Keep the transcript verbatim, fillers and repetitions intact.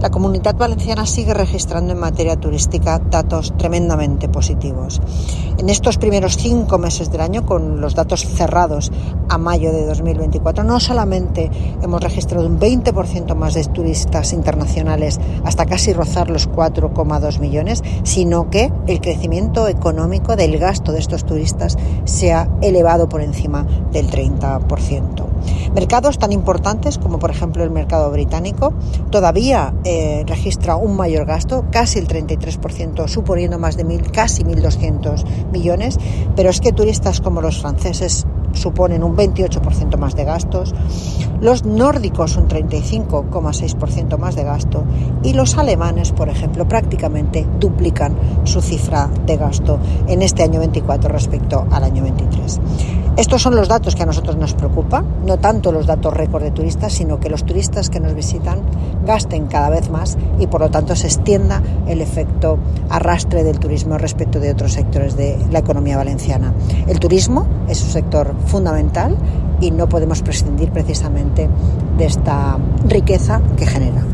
La Comunitat Valenciana sigue registrando en materia turística datos tremendamente positivos. En estos primeros cinco meses del año, con los datos cerrados a mayo de dos mil veinticuatro, no solamente hemos registrado un veinte por ciento más de turistas internacionales hasta casi rozar los cuatro coma dos millones, sino que el crecimiento económico del gasto de estos turistas se ha elevado por encima del treinta por ciento. Mercados tan importantes como por ejemplo el mercado británico todavía eh, registra un mayor gasto, casi el treinta y tres por ciento, suponiendo más de mil, casi mil doscientos millones, pero es que turistas como los franceses suponen un veintiocho por ciento más de gastos, los nórdicos un treinta y cinco coma seis por ciento más de gasto y los alemanes, por ejemplo, prácticamente duplican su cifra de gasto en este año veinticuatro respecto al año veintitrés. Estos son los datos que a nosotros nos preocupan, no tanto los datos récord de turistas, sino que los turistas que nos visitan gasten cada vez más y por lo tanto se extienda el efecto arrastre del turismo respecto de otros sectores de la economía valenciana. El turismo es un sector fundamental y no podemos prescindir precisamente de esta riqueza que genera.